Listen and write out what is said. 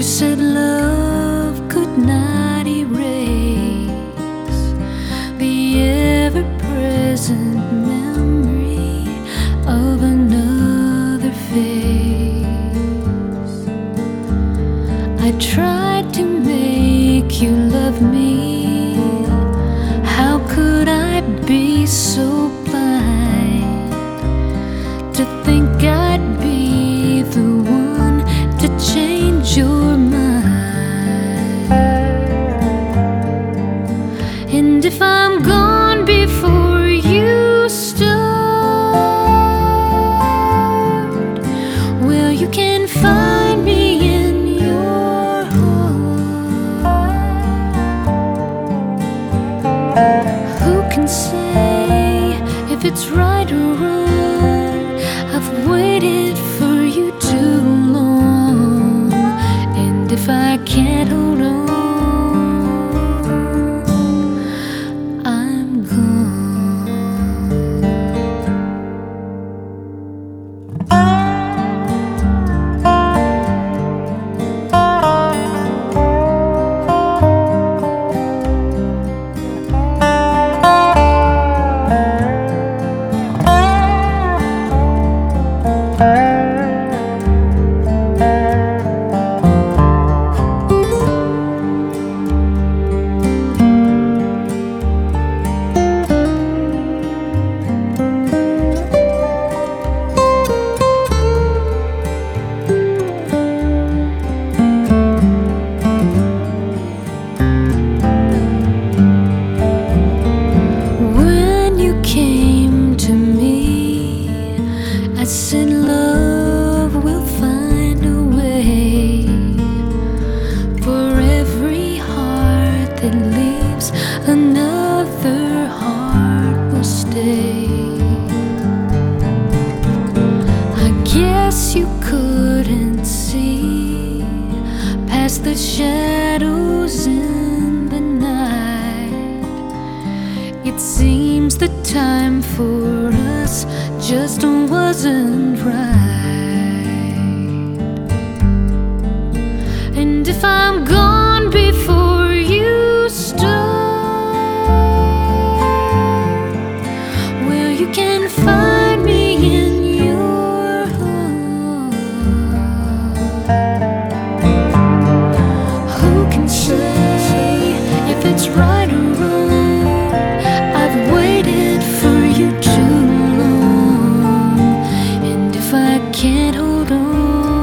You said love could not erase the ever-present memory of another face. I tried to make you love me. How could I be so blind to think I'd be the one to change your mind? And if I'm gone before you start, well, you can find me in your heart. Who can say if it's right or wrong? I've waited for you too long, and if I can't hold on, I'm I said love will find a way. For every heart that leaves, another heart will stay. I guess you couldn't see past the shadows in the night. It seems the time for us just wasn't right. And if I'm gone before you start, well, you can find me in your heart. Who can say if it's right or wrong? I've waited for you too long, and if I can't hold on,